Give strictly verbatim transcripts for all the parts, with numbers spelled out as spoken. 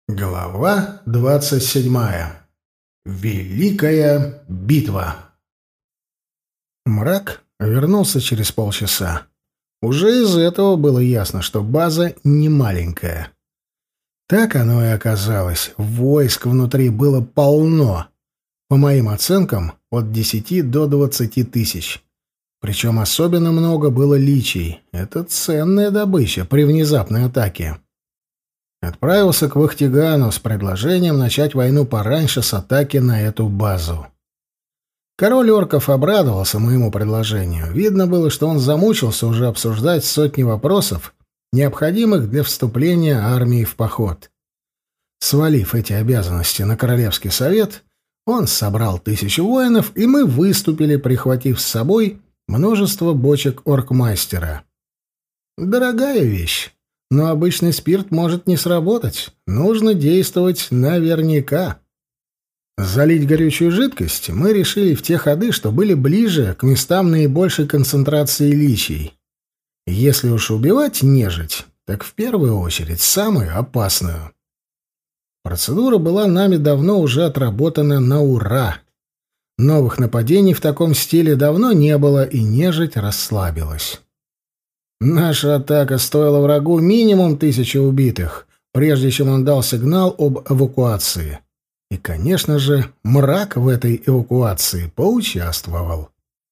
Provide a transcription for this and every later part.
Глава двадцать седьмая. Великая битва. Мрак вернулся через полчаса. Уже из этого было ясно, что база не маленькая. Так оно и оказалось. Войск внутри было полно. По моим оценкам, от десяти до двадцати тысяч. Причем особенно много было личий. Это ценная добыча при внезапной атаке. Отправился к Вахтигану с предложением начать войну пораньше с атаки на эту базу. Король орков обрадовался моему предложению. Видно было, что он замучился уже обсуждать сотни вопросов, необходимых для вступления армии в поход. Свалив эти обязанности на Королевский совет, он собрал тысячу воинов, и мы выступили, прихватив с собой множество бочек оркмастера. Дорогая вещь. Но обычный спирт может не сработать. Нужно действовать наверняка. Залить горючую жидкость мы решили в те ходы, что были ближе к местам наибольшей концентрации личий. Если уж убивать нежить, так в первую очередь самую опасную. Процедура была нами давно уже отработана на ура. Новых нападений в таком стиле давно не было, и нежить расслабилась. Наша атака стоила врагу минимум тысячи убитых, прежде чем он дал сигнал об эвакуации. И, конечно же, мрак в этой эвакуации поучаствовал.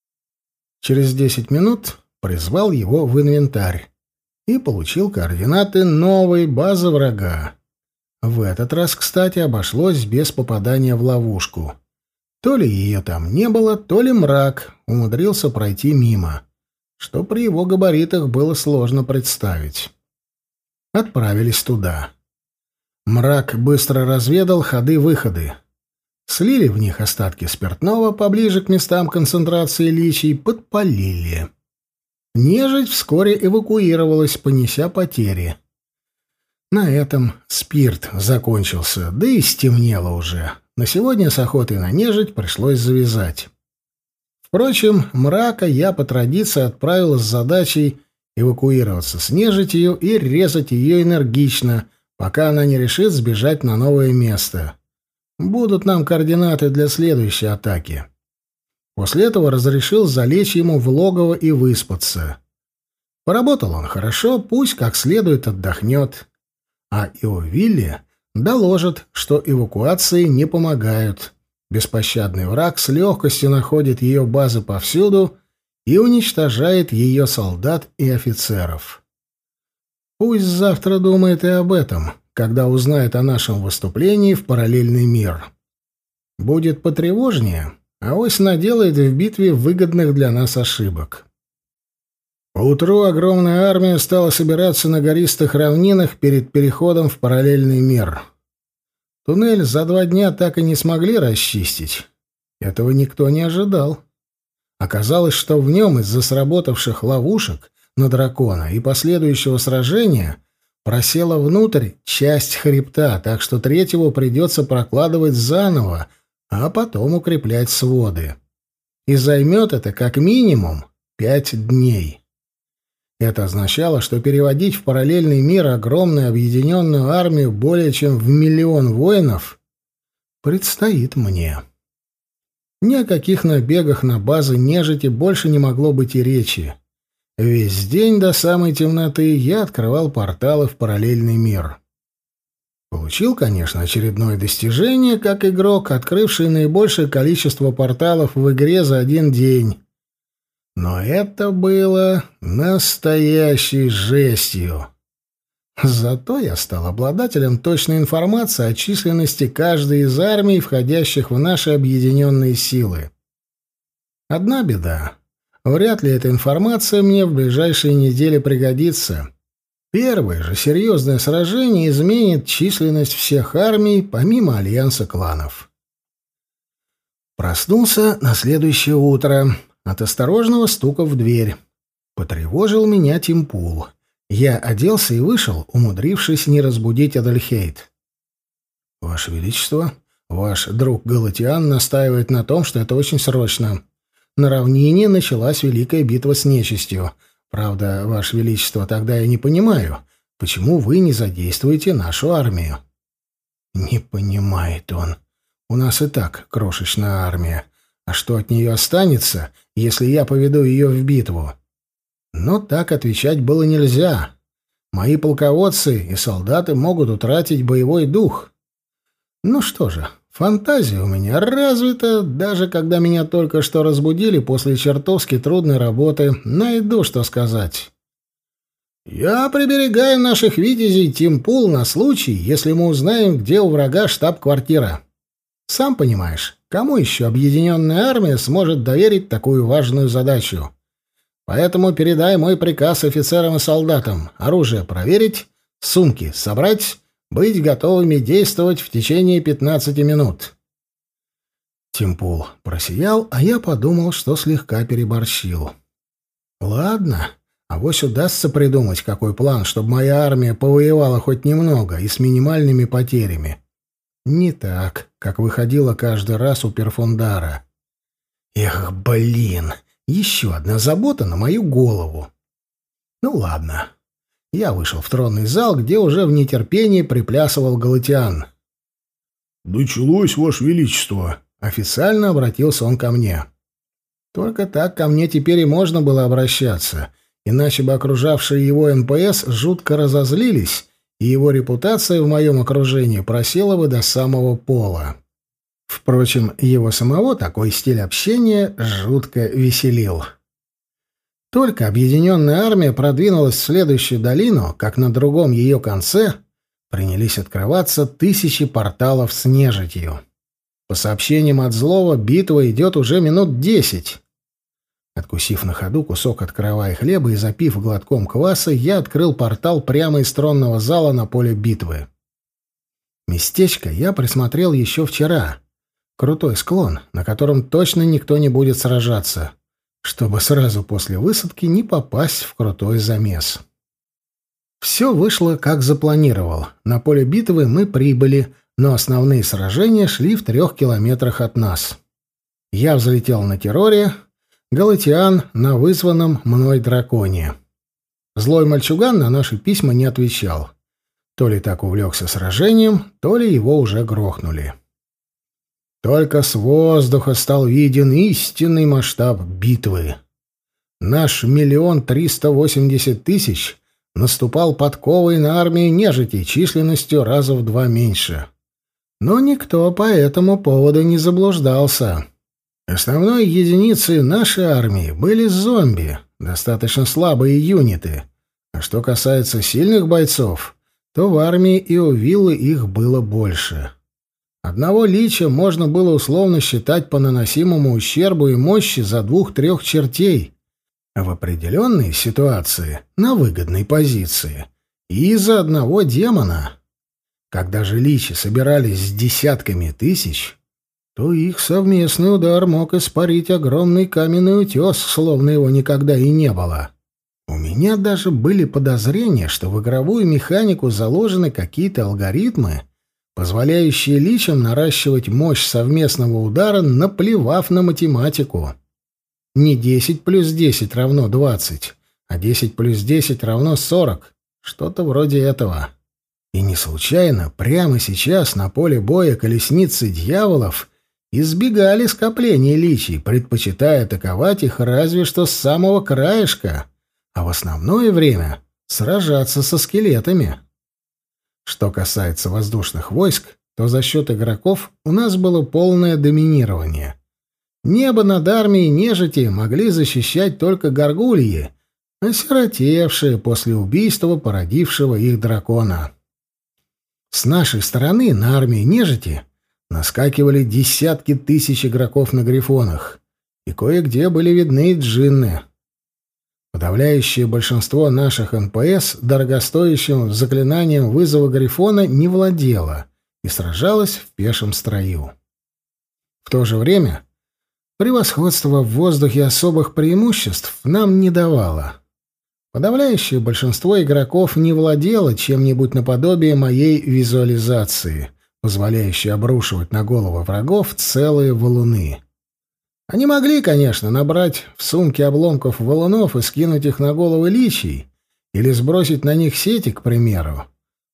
Через десять минут призвал его в инвентарь и получил координаты новой базы врага. В этот раз, кстати, обошлось без попадания в ловушку. То ли ее там не было, то ли мрак умудрился пройти мимо, что при его габаритах было сложно представить. Отправились туда. Мрак быстро разведал ходы-выходы. Слили в них остатки спиртного поближе к местам концентрации личий, подпалили. Нежить вскоре эвакуировалась, понеся потери. На этом спирт закончился, да и стемнело уже. На сегодня с охотой на нежить пришлось завязать. Впрочем, мрака я по традиции отправил с задачей эвакуироваться с нежитью и резать ее энергично, пока она не решит сбежать на новое место. Будут нам координаты для следующей атаки. После этого разрешил залечь ему в логово и выспаться. Поработал он хорошо, пусть как следует отдохнет. А Иовилле доложит, что эвакуации не помогают. Беспощадный враг с легкостью находит ее базы повсюду и уничтожает ее солдат и офицеров. Пусть завтра думает и об этом, когда узнает о нашем выступлении в параллельный мир. Будет потревожнее, авось наделает в битве выгодных для нас ошибок. Поутру огромная армия стала собираться на гористых равнинах перед переходом в параллельный мир. Туннель за два дня так и не смогли расчистить. Этого никто не ожидал. Оказалось, что в нем из-за сработавших ловушек на дракона и последующего сражения просела внутрь часть хребта, так что третьего придется прокладывать заново, а потом укреплять своды. И займет это как минимум пять дней. Это означало, что переводить в параллельный мир огромную объединенную армию более чем в миллион воинов предстоит мне. Ни о каких набегах на базы нежити больше не могло быть и речи. Весь день до самой темноты я открывал порталы в параллельный мир. Получил, конечно, очередное достижение, как игрок, открывший наибольшее количество порталов в игре за один день. Но это было настоящей жестью. Зато я стал обладателем точной информации о численности каждой из армий, входящих в наши объединенные силы. Одна беда. Вряд ли эта информация мне в ближайшие недели пригодится. Первое же серьезное сражение изменит численность всех армий, помимо альянса кланов. Проснулся на следующее утро от осторожного стука в дверь. Потревожил меня Тимпул. Я оделся и вышел, умудрившись не разбудить Адальхейд. «Ваше Величество, ваш друг Галатиан настаивает на том, что это очень срочно. На равнине началась великая битва с нечистью. Правда, Ваше Величество, тогда я не понимаю, почему вы не задействуете нашу армию?» Не понимает он. У нас и так крошечная армия. А что от нее останется, если я поведу ее в битву? Но так отвечать было нельзя. Мои полководцы и солдаты могут утратить боевой дух. Ну что же, фантазия у меня развита, даже когда меня только что разбудили после чертовски трудной работы, найду что сказать. Я приберегаю наших витязей Тимпул на случай, если мы узнаем, где у врага штаб-квартира. Сам понимаешь, кому еще объединенная армия сможет доверить такую важную задачу? Поэтому передай мой приказ офицерам и солдатам: оружие проверить, сумки собрать, быть готовыми действовать в течение пятнадцати минут. Тимпул просиял, а я подумал, что слегка переборщил. Ладно, авось удастся придумать какой план, чтобы моя армия повоевала хоть немного и с минимальными потерями. Не так, как выходило каждый раз у Перфундара. Эх, блин! Еще одна забота на мою голову. Ну ладно. Я вышел в тронный зал, где уже в нетерпении приплясывал Галатиан. «Началось, Ваше Величество!» Официально обратился он ко мне. Только так ко мне теперь и можно было обращаться, иначе бы окружавшие его эн пэ эс жутко разозлились, и его репутация в моем окружении просела бы до самого пола. Впрочем, его самого такой стиль общения жутко веселил. Только объединенная армия продвинулась в следующую долину, как на другом ее конце принялись открываться тысячи порталов с нежитью. По сообщениям от Злого, битва идет уже минут десять. Откусив на ходу кусок от крова и хлеба и запив глотком кваса, я открыл портал прямо из тронного зала на поле битвы. Местечко я присмотрел еще вчера. Крутой склон, на котором точно никто не будет сражаться, чтобы сразу после высадки не попасть в крутой замес. Все вышло, как запланировал. На поле битвы мы прибыли, но основные сражения шли в трех километрах от нас. Я взлетел на терроре, Галатиан на вызванном мной драконе. Злой мальчуган на наши письма не отвечал. То ли так увлекся сражением, то ли его уже грохнули. Только с воздуха стал виден истинный масштаб битвы. Наш миллион триста восемьдесят тысяч наступал подковой на армию нежити численностью раза в два меньше. Но никто по этому поводу не заблуждался. Основной единицей нашей армии были зомби, достаточно слабые юниты. А что касается сильных бойцов, то в армии Иовиллы их было больше. Одного лича можно было условно считать по наносимому ущербу и мощи за двух-трех чертей, а в определенной ситуации на выгодной позиции и за одного демона. Когда же личи собирались с десятками тысяч, то их совместный удар мог испарить огромный каменный утес, словно его никогда и не было. У меня даже были подозрения, что в игровую механику заложены какие-то алгоритмы, позволяющие личам наращивать мощь совместного удара, наплевав на математику. Не десять плюс десять равно двадцать, а десять плюс десять равно сорок. Что-то вроде этого. И не случайно прямо сейчас на поле боя колесницы дьяволов избегали скопления личий, предпочитая атаковать их разве что с самого краешка, а в основное время сражаться со скелетами. Что касается воздушных войск, то за счет игроков у нас было полное доминирование. Небо над армией нежити могли защищать только горгульи, осиротевшие после убийства породившего их дракона. С нашей стороны на армию нежити наскакивали десятки тысяч игроков на грифонах, и кое-где были видны и джинны. Подавляющее большинство наших эн пэ эс дорогостоящим заклинанием вызова Грифона не владело и сражалось в пешем строю. В то же время превосходство в воздухе особых преимуществ нам не давало. Подавляющее большинство игроков не владело чем-нибудь наподобие моей визуализации, позволяющей обрушивать на головы врагов целые валуны. Они могли, конечно, набрать в сумки обломков валунов и скинуть их на головы личий, или сбросить на них сети, к примеру.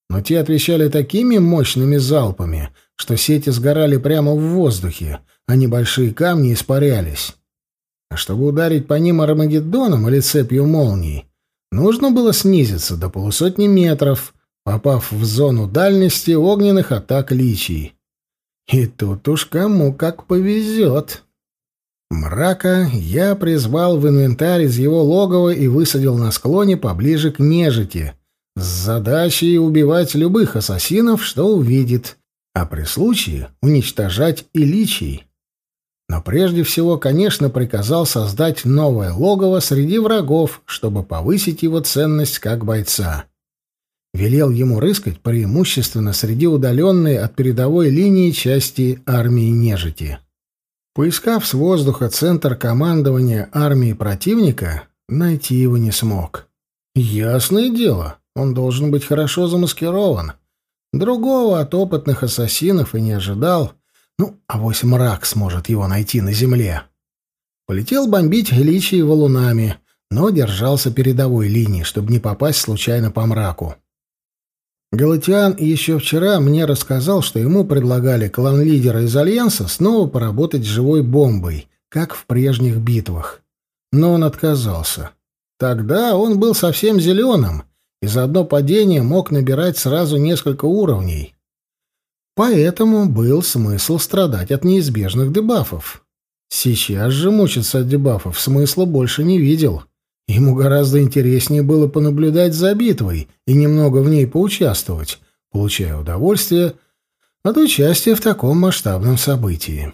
но те отвечали такими мощными залпами, что сети сгорали прямо в воздухе, а небольшие камни испарялись. А чтобы ударить по ним армагеддоном или цепью молний, нужно было снизиться до полусотни метров, попав в зону дальности огненных атак личий. И тут уж кому как повезет. Мрака я призвал в инвентарь из его логова и высадил на склоне поближе к нежити, с задачей убивать любых ассасинов, что увидит, а при случае уничтожать и личий. Но прежде всего, конечно, приказал создать новое логово среди врагов, чтобы повысить его ценность как бойца. Велел ему рыскать преимущественно среди удаленной от передовой линии части армии нежити. Поискав с воздуха центр командования армии противника, найти его не смог. Ясное дело, он должен быть хорошо замаскирован. Другого от опытных ассасинов и не ожидал. Ну, авось мрак сможет его найти на земле. Полетел бомбить личий валунами, но держался передовой линии, чтобы не попасть случайно по мраку. Галатиан еще вчера мне рассказал, что ему предлагали клан-лидера из Альянса снова поработать с живой бомбой, как в прежних битвах. Но он отказался. Тогда он был совсем зеленым, и за одно падение мог набирать сразу несколько уровней. Поэтому был смысл страдать от неизбежных дебафов. Сейчас же мучиться от дебафов смысла больше не видел. Ему гораздо интереснее было понаблюдать за битвой и немного в ней поучаствовать, получая удовольствие от участия в таком масштабном событии.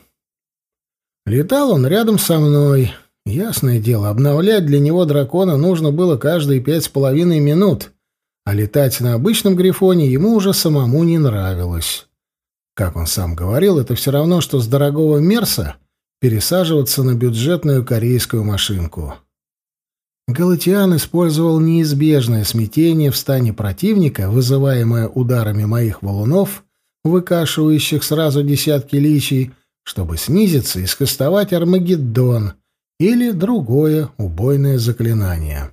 Летал он рядом со мной. Ясное дело, обновлять для него дракона нужно было каждые пять с половиной минут, а летать на обычном грифоне ему уже самому не нравилось. Как он сам говорил, это все равно, что с дорогого Мерса пересаживаться на бюджетную корейскую машинку. Галатиан использовал неизбежное смятение в стане противника, вызываемое ударами моих валунов, выкашивающих сразу десятки личий, чтобы снизиться и скостовать Армагеддон или другое убойное заклинание.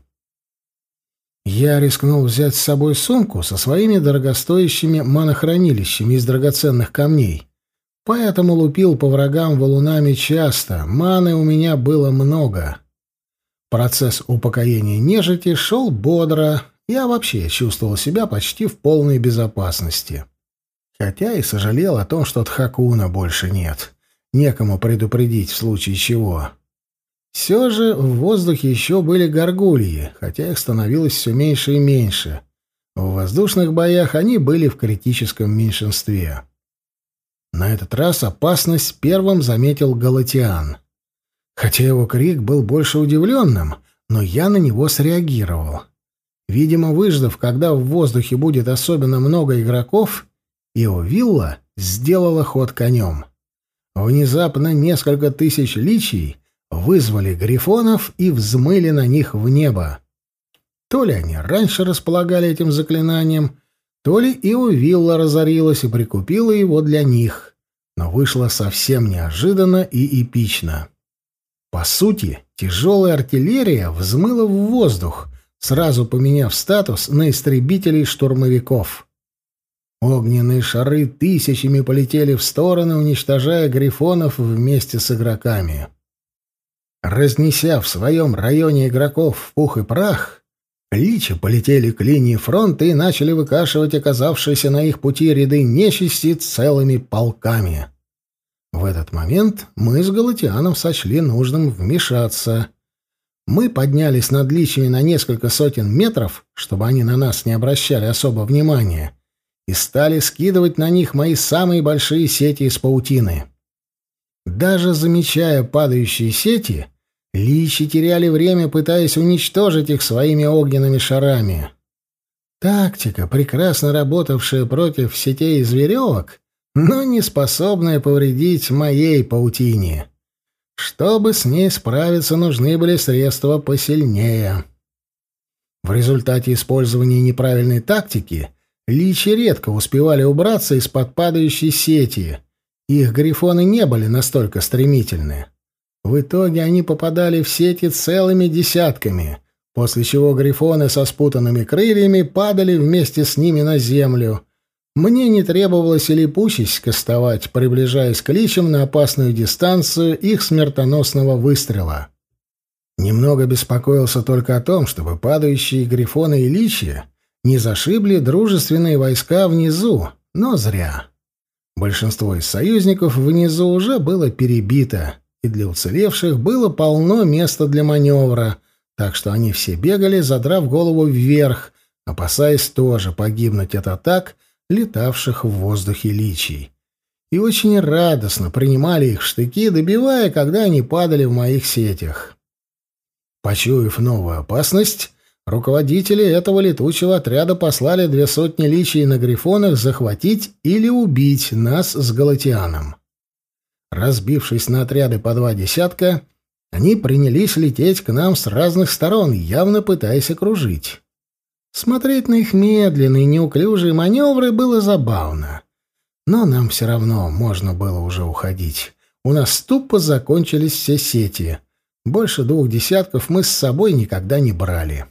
Я рискнул взять с собой сумку со своими дорогостоящими манохранилищами из драгоценных камней, поэтому лупил по врагам валунами часто, маны у меня было много. Процесс упокоения нежити шел бодро, я вообще чувствовал себя почти в полной безопасности. Хотя и сожалел о том, что Тхакуна больше нет, некому предупредить в случае чего. Все же в воздухе еще были горгульи, хотя их становилось все меньше и меньше. В воздушных боях они были в критическом меньшинстве. На этот раз опасность первым заметил Галатиан. Хотя его крик был больше удивленным, но я на него среагировал. Видимо, выждав, когда в воздухе будет особенно много игроков, Иовилла сделала ход конем. Внезапно несколько тысяч личий вызвали грифонов и взмыли на них в небо. То ли они раньше располагали этим заклинанием, то ли Иовилла разорилась и прикупила его для них, но вышло совсем неожиданно и эпично. По сути, тяжелая артиллерия взмыла в воздух, сразу поменяв статус на истребителей-штурмовиков. Огненные шары тысячами полетели в стороны, уничтожая грифонов вместе с игроками. Разнеся в своем районе игроков в пух и прах, личи полетели к линии фронта и начали выкашивать оказавшиеся на их пути ряды нечисти целыми полками. В этот момент мы с Галатианом сочли нужным вмешаться. Мы поднялись над личами на несколько сотен метров, чтобы они на нас не обращали особо внимания, и стали скидывать на них мои самые большие сети из паутины. Даже замечая падающие сети, личи теряли время, пытаясь уничтожить их своими огненными шарами. Тактика, прекрасно работавшая против сетей из веревок, но не способная повредить моей паутине. Чтобы с ней справиться, нужны были средства посильнее. В результате использования неправильной тактики личи редко успевали убраться из-под падающей сети. Их грифоны не были настолько стремительны. В итоге они попадали в сети целыми десятками, после чего грифоны со спутанными крыльями падали вместе с ними на землю. Мне не требовалось и липучесть кастовать, приближаясь к личам на опасную дистанцию их смертоносного выстрела. Немного беспокоился только о том, чтобы падающие грифоны и личи не зашибли дружественные войска внизу, но зря. Большинство из союзников внизу уже было перебито, и для уцелевших было полно места для маневра, так что они все бегали, задрав голову вверх, опасаясь тоже погибнуть от атак летавших в воздухе личий. И очень радостно принимали их в штыки, добивая, когда они падали в моих сетях. Почуяв новую опасность, руководители этого летучего отряда послали две сотни личий на грифонах захватить или убить нас с Галатианом. Разбившись на отряды по два десятка, они принялись лететь к нам с разных сторон, явно пытаясь окружить. Смотреть на их медленные, неуклюжие маневры было забавно. Но нам все равно можно было уже уходить. У нас тупо закончились все сети. Больше двух десятков мы с собой никогда не брали.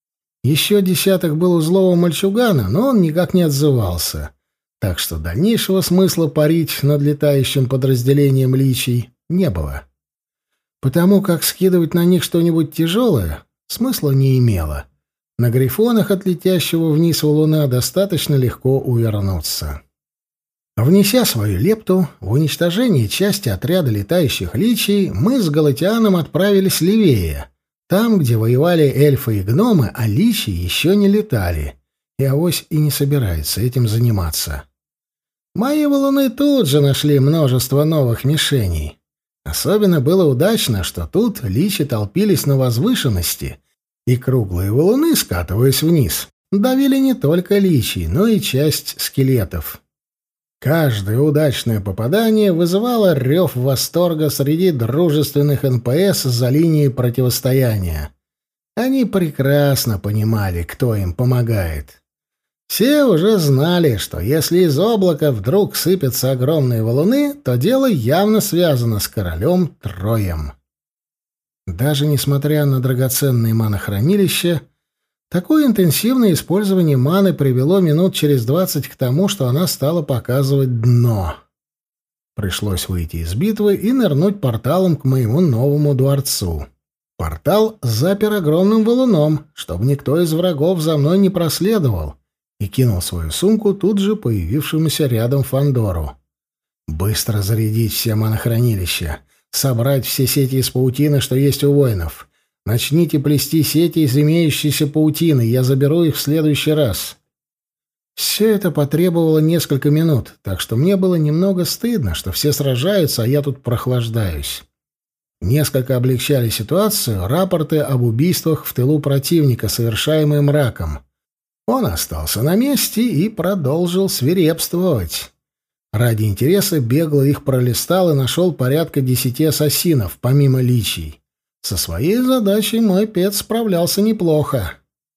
Еще десяток был у злого мальчугана, но он никак не отзывался. Так что дальнейшего смысла парить над летающим подразделением личий не было. Потому как скидывать на них что-нибудь тяжелое смысла не имело. На грифонах от летящего вниз валуна достаточно легко увернуться. Внеся свою лепту в уничтожение части отряда летающих личий, мы с Галатианом отправились левее, там, где воевали эльфы и гномы, а личи еще не летали, и авось и не собирается этим заниматься. Мои валуны тут же нашли множество новых мишеней. Особенно было удачно, что тут личи толпились на возвышенности, и круглые валуны, скатываясь вниз, давили не только личий, но и часть скелетов. Каждое удачное попадание вызывало рев восторга среди дружественных эн пэ эс за линией противостояния. Они прекрасно понимали, кто им помогает. Все уже знали, что если из облака вдруг сыпятся огромные валуны, то дело явно связано с королем Троем. Даже несмотря на драгоценные манохранилища, такое интенсивное использование маны привело минут через двадцать к тому, что она стала показывать дно. Пришлось выйти из битвы и нырнуть порталом к моему новому дворцу. Портал запер огромным валуном, чтобы никто из врагов за мной не проследовал, и кинул свою сумку тут же появившемуся рядом Фандору. Быстро зарядить все манохранилища, собрать все сети из паутины, что есть у воинов. Начните плести сети из имеющейся паутины, я заберу их в следующий раз. Все это потребовало несколько минут, так что мне было немного стыдно, что все сражаются, а я тут прохлаждаюсь. Несколько облегчали ситуацию рапорты об убийствах в тылу противника, совершаемые мраком. Он остался на месте и продолжил свирепствовать. Ради интереса бегло их пролистал и нашел порядка десяти ассасинов, помимо личий. Со своей задачей мой пец справлялся неплохо.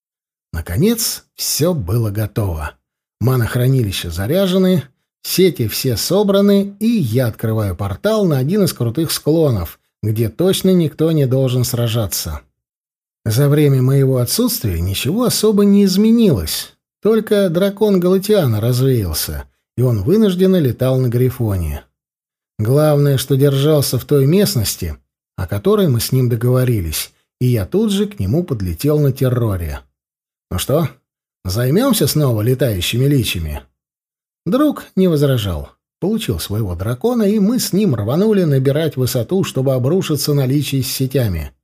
Наконец, все было готово. Манохранилища заряжены, сети все собраны, и я открываю портал на один из крутых склонов, где точно никто не должен сражаться. За время моего отсутствия ничего особо не изменилось, только дракон Галатиана развеялся, и он вынужденно летал на Грифоне. Главное, что держался в той местности, о которой мы с ним договорились, и я тут же к нему подлетел на терроре. «Ну что, займемся снова летающими личами?» Друг не возражал. Получил своего дракона, и мы с ним рванули набирать высоту, чтобы обрушиться на личий с сетями.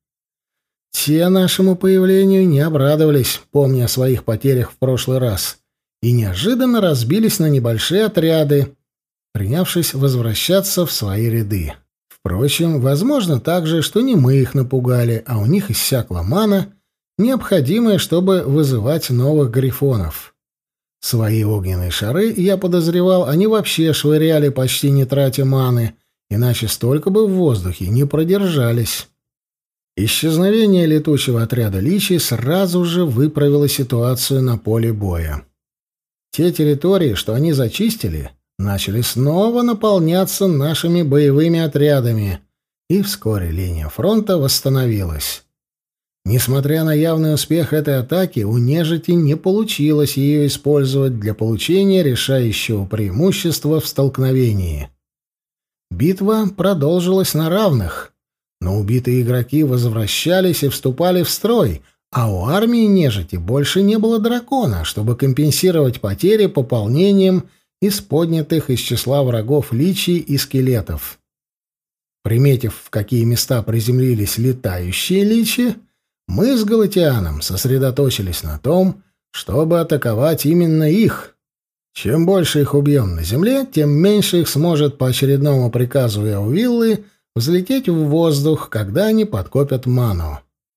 Те нашему появлению не обрадовались, помня о своих потерях в прошлый раз, и неожиданно разбились на небольшие отряды, принявшись возвращаться в свои ряды. Впрочем, возможно также, что не мы их напугали, а у них иссякла мана, необходимая, чтобы вызывать новых грифонов. Свои огненные шары, я подозревал, они вообще швыряли, почти не тратя маны, иначе столько бы в воздухе не продержались. Исчезновение летучего отряда личий сразу же выправило ситуацию на поле боя. Те территории, что они зачистили, начали снова наполняться нашими боевыми отрядами, и вскоре линия фронта восстановилась. Несмотря на явный успех этой атаки, у нежити не получилось ее использовать для получения решающего преимущества в столкновении. Битва продолжилась на равных, но убитые игроки возвращались и вступали в строй, а у армии нежити больше не было дракона, чтобы компенсировать потери пополнением из поднятых из числа врагов личий и скелетов. Приметив, в какие места приземлились летающие личи, мы с Галатианом сосредоточились на том, чтобы атаковать именно их. Чем больше их убьем на земле, тем меньше их сможет по очередному приказу Эовиллы взлететь в воздух, когда они подкопят ману.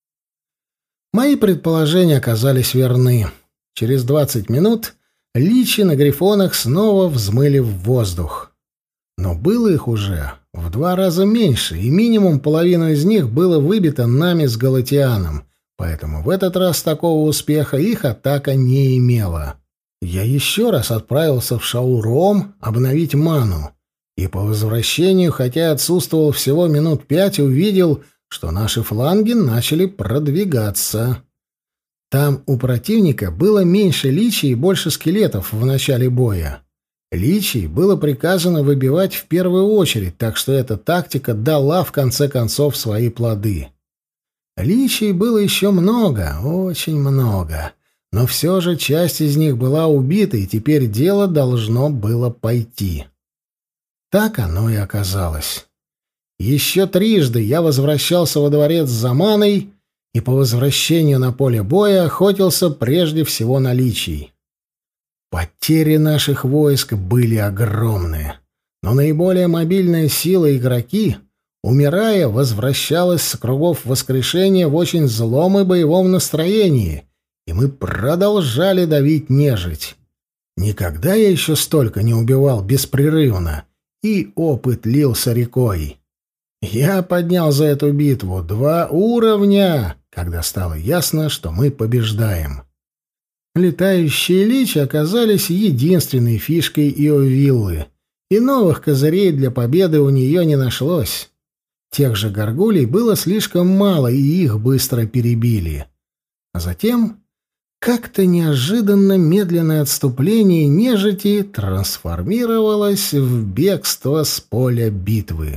Мои предположения оказались верны. Через двадцать минут личи на грифонах снова взмыли в воздух. Но было их уже в два раза меньше, и минимум половину из них было выбито нами с Галатианом, поэтому в этот раз такого успеха их атака не имела. Я еще раз отправился в Шауром обновить ману, и по возвращению, хотя отсутствовал всего минут пять, увидел, что наши фланги начали продвигаться. Там у противника было меньше личий и больше скелетов в начале боя. Личий было приказано выбивать в первую очередь, так что эта тактика дала в конце концов свои плоды. Личий было еще много, очень много, но все же часть из них была убита, и теперь дело должно было пойти. Так оно и оказалось. Еще трижды я возвращался во дворец за маной, и по возвращению на поле боя охотился прежде всего на личий. Потери наших войск были огромные, но наиболее мобильная сила игроки, умирая, возвращалась с кругов воскрешения в очень злом и боевом настроении, и мы продолжали давить нежить. Никогда я еще столько не убивал беспрерывно, и опыт лился рекой. Я поднял за эту битву два уровня, когда стало ясно, что мы побеждаем. Летающие личи оказались единственной фишкой Эовиллы, и новых козырей для победы у нее не нашлось. Тех же горгулей было слишком мало, и их быстро перебили. А затем как-то неожиданно медленное отступление нежити трансформировалось в бегство с поля битвы.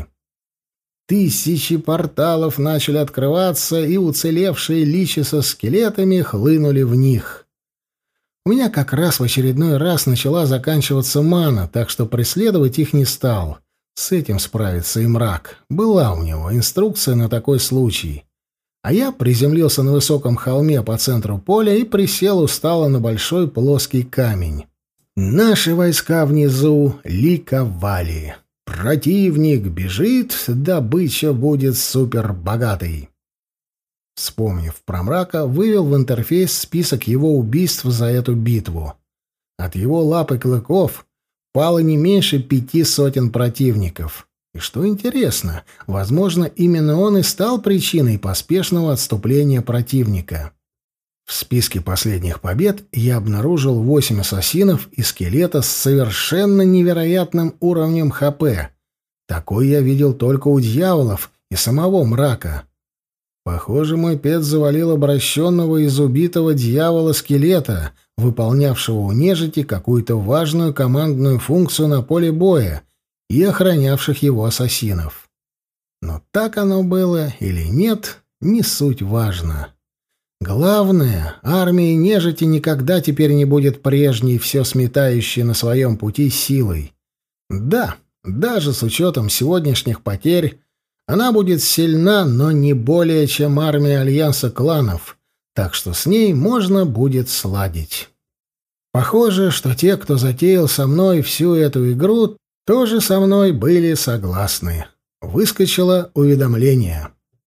Тысячи порталов начали открываться, и уцелевшие личи со скелетами хлынули в них. У меня как раз в очередной раз начала заканчиваться мана, так что преследовать их не стал. С этим справится и мрак. Была у него инструкция на такой случай. А я приземлился на высоком холме по центру поля и присел устало на большой плоский камень. Наши войска внизу ликовали. Противник бежит, добыча будет супербогатой. Вспомнив про мрака, вывел в интерфейс список его убийств за эту битву. От его лап и клыков пало не меньше пяти сотен противников. И что интересно, возможно, именно он и стал причиной поспешного отступления противника. В списке последних побед я обнаружил восемь ассасинов и скелета с совершенно невероятным уровнем ХП. Такой я видел только у дьяволов и самого мрака. Похоже, мой пет завалил обращенного из убитого дьявола-скелета, выполнявшего у нежити какую-то важную командную функцию на поле боя, и охранявших его ассасинов. Но так оно было или нет, не суть важно. Главное, армия нежити никогда теперь не будет прежней, все сметающей на своем пути силой. Да, даже с учетом сегодняшних потерь, она будет сильна, но не более, чем армия Альянса кланов, так что с ней можно будет сладить. Похоже, что те, кто затеял со мной всю эту игру, тоже со мной были согласны. Выскочило уведомление.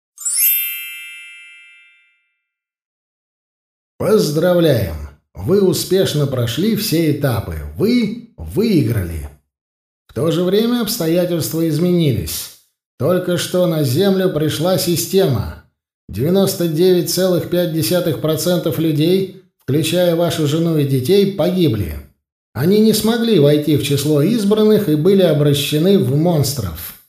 Поздравляем! Вы успешно прошли все этапы. Вы выиграли. В то же время обстоятельства изменились. Только что на Землю пришла система. девяносто девять целых пять десятых процента людей, включая вашу жену и детей, погибли. Они не смогли войти в число избранных и были обращены в монстров.